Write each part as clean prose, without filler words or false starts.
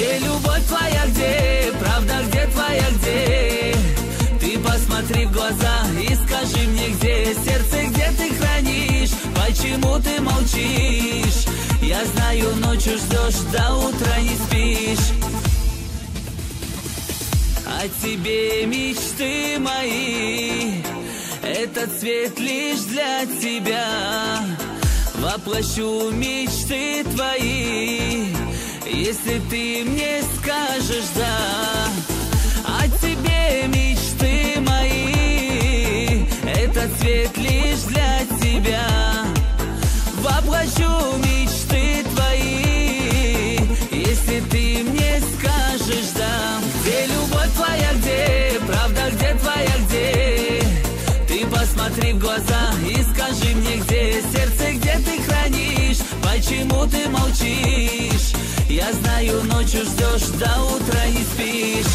Где любовь твоя, где правда, где твоя, где? Ты посмотри в глаза и скажи мне, где сердце, где ты хранишь? Почему ты молчишь? Я знаю, ночью ждешь, до утра не спишь. О тебе мечты мои, этот цвет лишь для тебя. Воплощу мечты твои, если ты мне скажешь да. О тебе мечты мои, этот цвет лишь для тебя. Воплощу мечты твои, если ты мне скажешь да. Где любовь твоя, где правда, где твоя, где? Ты посмотри в глаза и скажи мне, где сердце, где ты хранишь? Почему ты молчишь? Я знаю, ночью ждешь, до утра не спишь.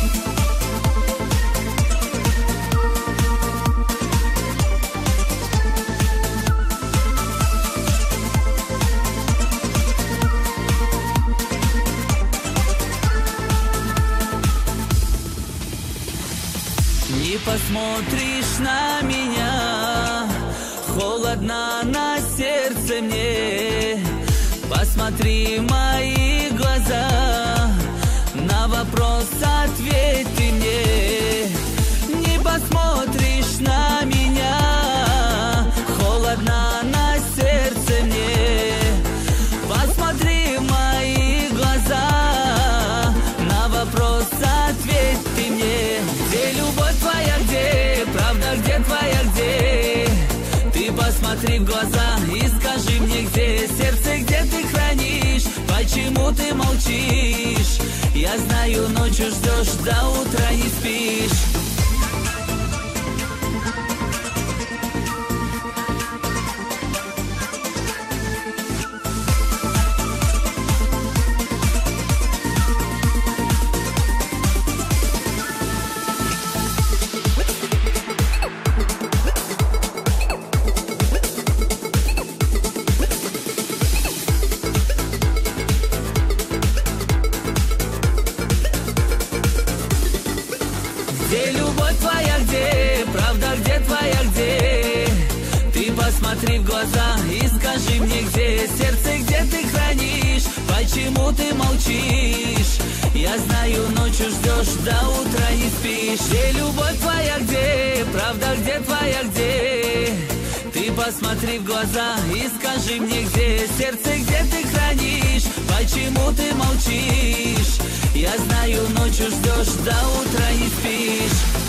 Не посмотришь на меня, холодно на сердце мне. Посмотри в мои глаза, на вопрос ответь ты мне. Не посмотришь на меня, холодно на сердце мне. Посмотри в мои глаза, на вопрос ответь ты мне. Где любовь твоя, где правда, где твоя, где? Ты посмотри в глаза и скажи мне, где сердце, где ты хранишь? Почему ты молчишь? Я знаю, ночью ждешь, до утра не спишь. Где любовь твоя, где правда, где твоя, где? Ты посмотри в глаза и скажи мне, где сердце, где ты хранишь? Почему ты молчишь? Я знаю, ночью ждешь, до утра не спишь. Где любовь твоя, где правда, где твоя, где? Ты посмотри в глаза и скажи мне, где сердце, где ты хранишь? Почему ты молчишь? Я знаю, ночью ждешь, до утра не спишь.